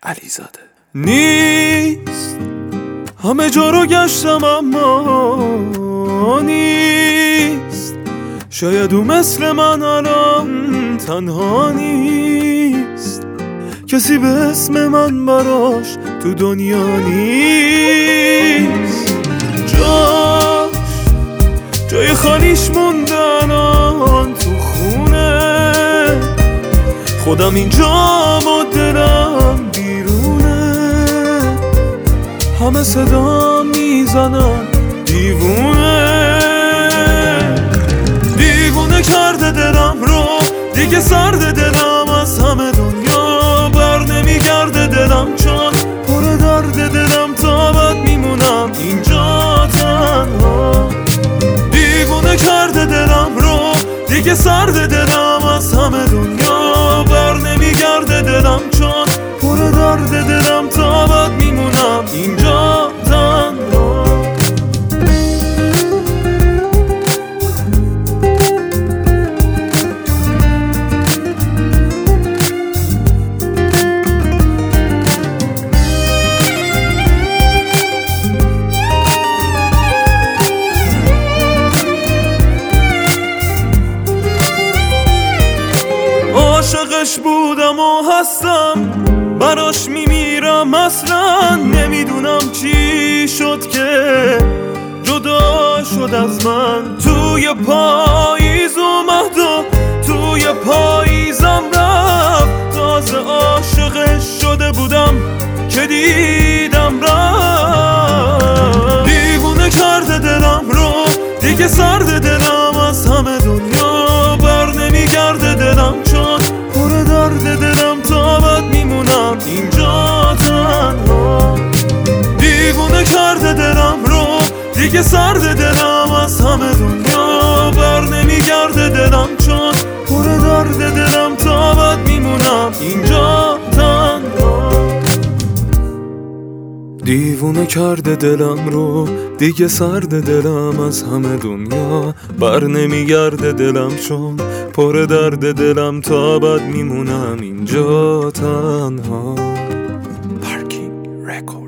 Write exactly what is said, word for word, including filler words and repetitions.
علیزاده. نیست همه جا رو گشتم اما نیست، شاید او مثل من الان تنها نیست، کسی به اسم من براش تو دنیا نیست. جاش جای خالیش مونده الان تو خونه، خودم اینجام و دلم بیرونه، همه صدا میزنن دیوونه. دیوونه کرده دلم رو، دیگه سرد دلم از همه دنیا بر نمیگرده دلم، چون پر درد دلم تا بد میمونم اینجا تنها. دیوونه کرده دلم رو، دیگه سرد دلم از همه دنیا بر نمیگرده دلم، چون پر درد دلم تا بد میمونم اینجا تنها. عاشقش بودم و هستم، براش میمیرم، اصلا نمیدونم چی شد که جدا شد از من. توی پاییز اومد و توی پاییزم رفت، تازه عاشقش شده بودم که دیدم رفت. دیوونه کرده دلم رو، دیگه سرد دلم از همه دنیا بر نمیگرده دلم، چون پر درد دلم تا بد میمونم اینجا تنها. دیوونه کرده دلم رو، دیگه سرد دلم از همه دنیا بر نمیگرده دلم، چون پر درد دلم تا بد میمونم اینجا تنها. دیوونه کرده دلم رو، دیگه سرد دلم از همه دنیا بر نمیگرده دلم، چون پر درد دلم تا بد میمونم اینجا تنها. پارکینگ رکورد.